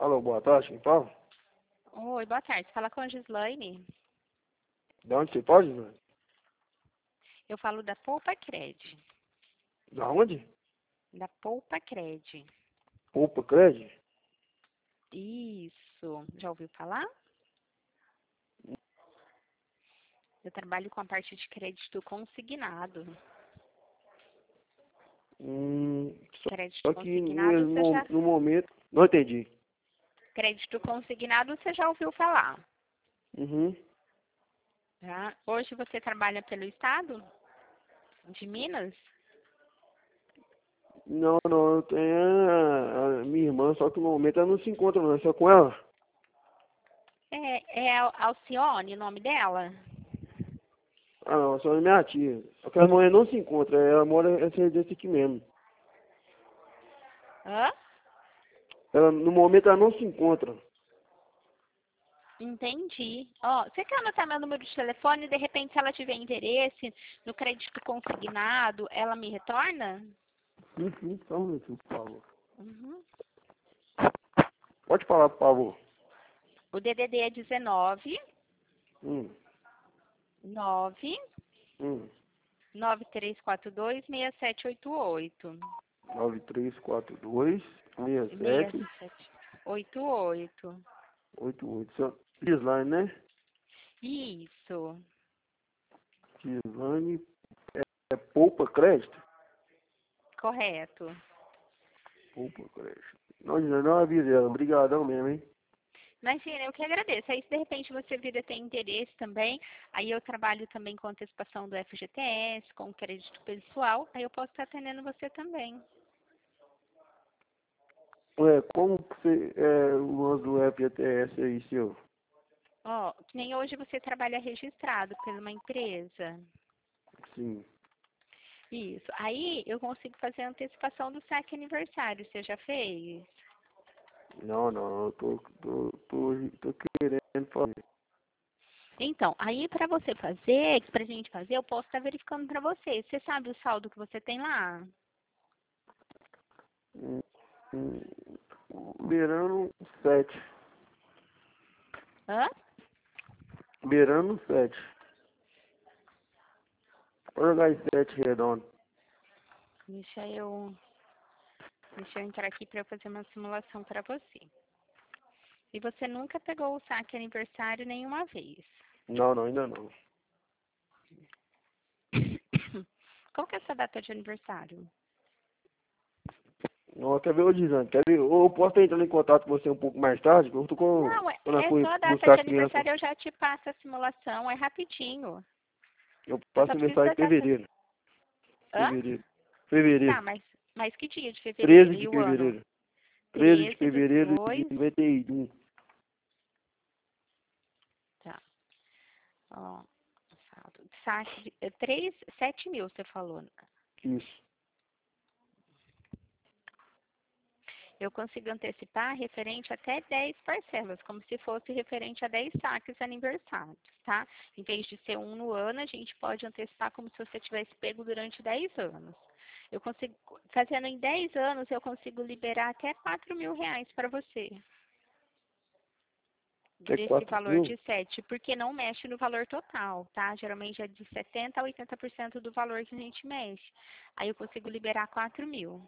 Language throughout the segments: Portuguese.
Alô, boa tarde, quem fala? Oi, boa tarde. Fala com a Gislaine. De onde você pode, né? Eu falo da Poupa Cred. Da onde? Da Poupa Cred. Poupa Crédito? Isso. Já ouviu falar? Eu trabalho com a parte de crédito consignado. Crédito Só que consignado, você já... no momento... Não entendi. Crédito consignado, você já ouviu falar, Uhum. tá? Hoje você trabalha pelo estado de Minas? Não, eu tenho a minha irmã, só que no momento ela não se encontra, não. É só com ela? É Alcione o nome dela? Ah, não, só é minha tia. Só que a mulher não se encontra, ela mora essa residência aqui mesmo. Hã? Ela, no momento ela não se encontra. Entendi. Ó, você quer anotar meu número de telefone e de repente se ela tiver interesse no crédito consignado, ela me retorna? Sim, só um minutinho, por favor. Uhum. Pode falar, por favor. O DDD é 19 Hum, 9 hum. 9342 6788. 9342 67 6788. 88. Seu Gislaine, né? Isso. Gislaine é Poupa Crédito? Correto. Poupa Crédito. Não, Gislaine, não avisa ela. Obrigadão mesmo, hein? Imagina, eu que agradeço. Aí, se de repente você vir a ter interesse também, aí eu trabalho também com antecipação do FGTS, com crédito pessoal, aí eu posso estar atendendo você também. Como que você o lance do FGTS aí, seu? Ó, que nem hoje você trabalha registrado por uma empresa. Sim. Isso. Aí eu consigo fazer a antecipação do saque aniversário. Você já fez? Não, eu tô querendo fazer. Então, aí para você fazer, pra gente fazer, eu posso estar verificando para você. Você sabe o saldo que você tem lá? Hum, hum, Beirando 7. Hã? Beirando 7. Pode jogar em 7 redondo. Deixa eu, deixa eu entrar aqui para eu fazer uma simulação para você. E você nunca pegou o saque aniversário nenhuma vez. Não, ainda não. Qual que é a sua data de aniversário? Não, quer ver o Dizane? Quer ver? Ou eu posso entrar em contato com você um pouco mais tarde? Que eu tô Não, tô na é só a data buscar de a criança. aniversário, eu já te passo a simulação, é rapidinho. Eu Eu passo só preciso aniversário da em data. fevereiro. Hã? Fevereiro. Tá, Fevereiro. mas que dia de fevereiro? 13 E de o ano? fevereiro. 13 de 13 do fevereiro de 2. 91. Tá. Ó, saldo. Saque de 3, 7 mil, você falou, né? Isso. Eu consigo antecipar referente até 10 parcelas, como se fosse referente a 10 saques aniversários, tá? Em vez de ser um no ano, a gente pode antecipar como se você tivesse pego durante 10 anos. Eu consigo, fazendo em 10 anos, eu consigo liberar até 4 mil reais para você, É desse 4 valor mil? de 7, porque não mexe no valor total, tá? Geralmente é de 70% a 80% do valor que a gente mexe. Aí eu consigo liberar 4 mil.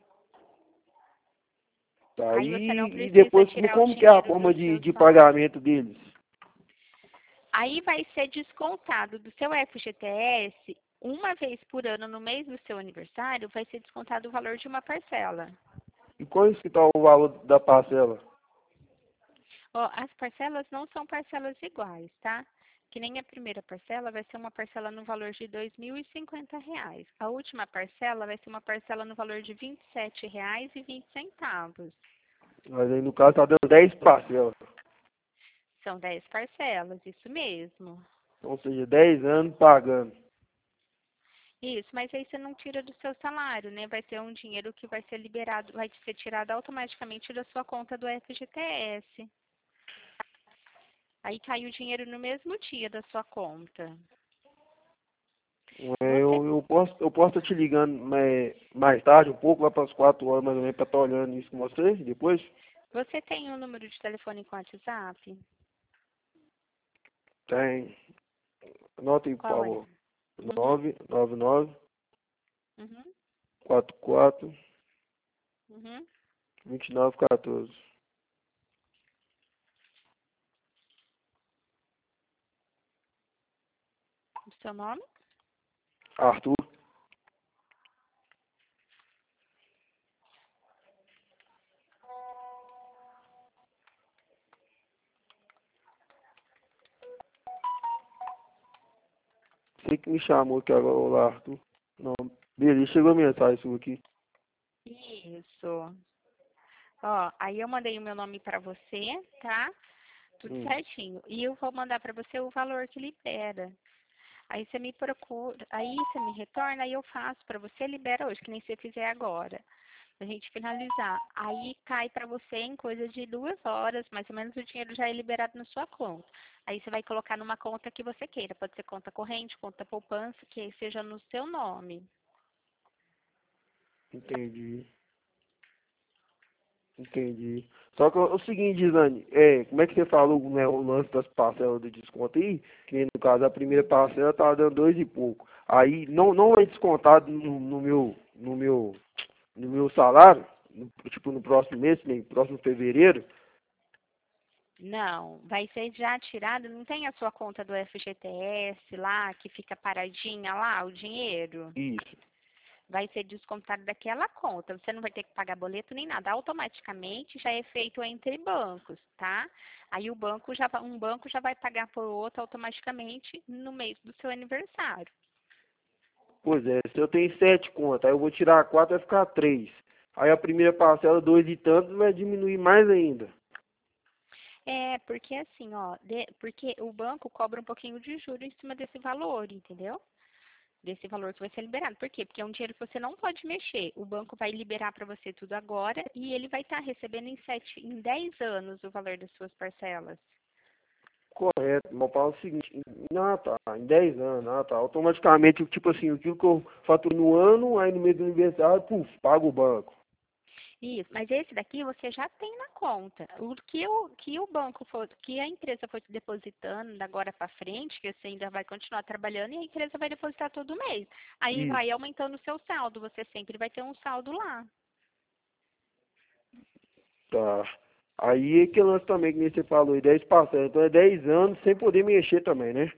Tá. Aí você não E precisa depois, tirar o como que é a dinheiro do forma seu de salário. pagamento deles? Aí vai ser descontado do seu FGTS, uma vez por ano, no mês do seu aniversário, vai ser descontado o valor de uma parcela. E qual que tá o valor da parcela? Ó, as parcelas não são parcelas iguais, tá? Que nem a primeira parcela vai ser uma parcela no valor de R$ 2.050. A última parcela vai ser uma parcela no valor de R$ 27,20. Mas aí no caso tá dando 10 parcelas. São 10 parcelas, isso mesmo. Então, ou seja, 10 anos pagando. Isso, mas aí você não tira do seu salário, né? Vai ter um dinheiro que vai ser liberado, vai ser tirado automaticamente da sua conta do FGTS. Aí cai o dinheiro no mesmo dia da sua conta. Você, Eu posso estar te ligando mais tarde, um pouco, lá para as 4 horas mais ou menos, para estar olhando isso com você depois? Você tem um número de telefone com WhatsApp? Tem. Anota aí, por Qual é? favor. Uhum, 999 uhum, 44 uhum. 2914. O seu nome? Arthur. Você que me chamou aqui agora, olá, Arthur. Não, beleza, chegou a mensagem sua aqui. Isso. Ó, aí eu mandei o meu nome pra você, tá? Tudo Hum, certinho. E eu vou mandar pra você o valor que libera. Aí você me procura, aí você me retorna, aí eu faço pra você, libera hoje, que nem você fizer agora. Pra gente finalizar. Aí cai pra você em coisa de 2 horas, mais ou menos o dinheiro já é liberado na sua conta. Aí você vai colocar numa conta que você queira. Pode ser conta corrente, conta poupança, que seja no seu nome. entendi. Entendi. Só que é o seguinte, Gisane, como é que você falou, né, o lance das parcelas do desconto aí? Que no caso a primeira parcela tá dando dois e pouco. Aí não é descontado no meu salário, tipo no próximo mês, nem próximo fevereiro? Não, vai ser já tirado, não tem a sua conta do FGTS lá, que fica paradinha lá, o dinheiro? Isso. Vai ser descontado daquela conta. Você não vai ter que pagar boleto nem nada. Automaticamente já é feito entre bancos, tá? Aí um banco já vai pagar por outro automaticamente no mês do seu aniversário. Pois é, se eu tenho 7 contas, aí eu vou tirar 4, vai ficar 3. Aí a primeira parcela, dois e tantos, vai diminuir mais ainda. É, porque assim, ó, porque o banco cobra um pouquinho de juros em cima desse valor, entendeu? Desse valor que vai ser liberado. Por quê? Porque é um dinheiro que você não pode mexer. O banco vai liberar para você tudo agora e ele vai estar recebendo em 10 anos o valor das suas parcelas. Correto, meu pai é o seguinte, tá, em 10 anos, tá, automaticamente, tipo assim, aquilo que eu faturo no ano, aí no mês do aniversário, puf, pago o banco. Isso, mas esse daqui você já tem na conta. Que o banco for, que a empresa for te depositando da agora para frente, que você ainda vai continuar trabalhando e a empresa vai depositar todo mês. Aí Isso, vai aumentando o seu saldo, você sempre vai ter um saldo lá. tá. Aí é que lance também, que nem você falou, e 10 parcelas, então é 10 anos sem poder mexer também, né?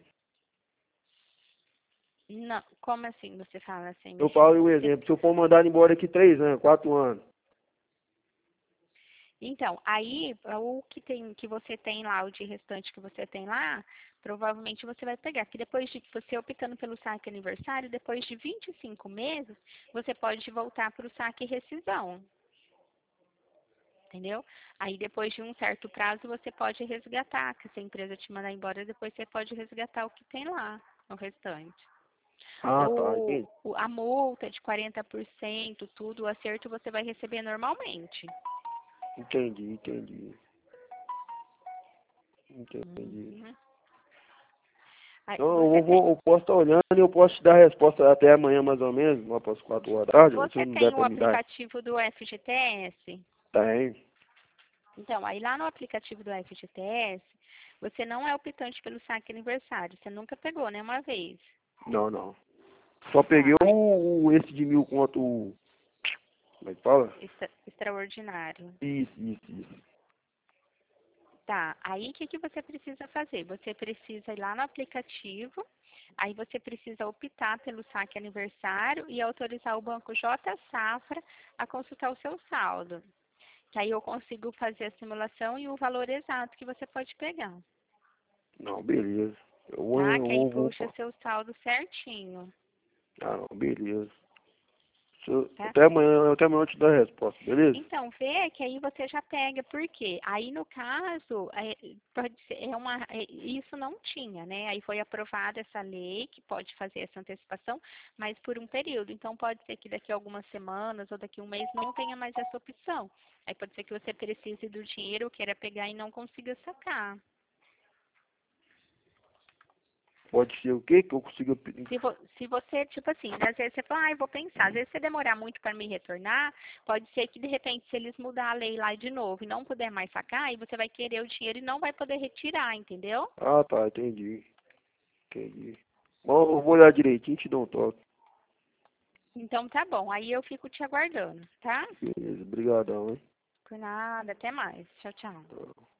Não, como assim você fala sem Eu mexer? falo um exemplo, se eu for mandar embora daqui 3 anos, 4 anos, Então, aí o que tem, que você tem lá, o de restante que você tem lá, provavelmente você vai pegar. Que depois de você optando pelo saque aniversário, depois de 25 meses, você pode voltar para o saque rescisão. Entendeu? Aí depois de um certo prazo você pode resgatar, que se a empresa te mandar embora, depois você pode resgatar o que tem lá, o restante. tá, entendi, A multa de 40%, tudo, o acerto você vai receber normalmente. entendi. Uhum. Aí, Então eu posso estar olhando e eu posso te dar a resposta até amanhã mais ou menos, lá para as 4 horas da tarde, ou se você não der tem o para me dar, aplicativo do FGTS? tem. Então, aí lá no aplicativo do FGTS, você não é optante pelo saque aniversário. Você nunca pegou, né, uma vez. Não. Só peguei Tá, aí, esse de 1.000 conto, como é que fala? extraordinário. Isso. Tá, aí o que você precisa fazer? Você precisa ir lá no aplicativo, aí você precisa optar pelo saque aniversário e autorizar o Banco J Safra a consultar o seu saldo. Que aí eu consigo fazer a simulação e o valor exato que você pode pegar, Não, beleza. Eu tá? Que aí vou. puxa seu saldo certinho, Ah, não, beleza. tá? Até amanhã eu te dou a resposta, beleza? Então, vê que aí você já pega, por quê? Aí, no caso, pode ser, isso não tinha, né? Aí foi aprovada essa lei que pode fazer essa antecipação, mas por um período. Então, pode ser que daqui a algumas semanas ou daqui a um mês não tenha mais essa opção. Aí pode ser que você precise do dinheiro, queira pegar e não consiga sacar. Pode ser o quê? Que eu consiga... Se você, tipo assim, às vezes você fala, ah, eu vou pensar. Às vezes se demorar muito para me retornar, pode ser que de repente se eles mudar a lei lá de novo e não puder mais sacar, aí você vai querer o dinheiro e não vai poder retirar, entendeu? Ah, tá, entendi. Entendi. Bom, eu vou olhar direitinho e te dou um toque. Então tá bom, aí eu fico te aguardando, tá? Beleza, brigadão, hein? Por nada, até mais. Tchau, tchau. Tá.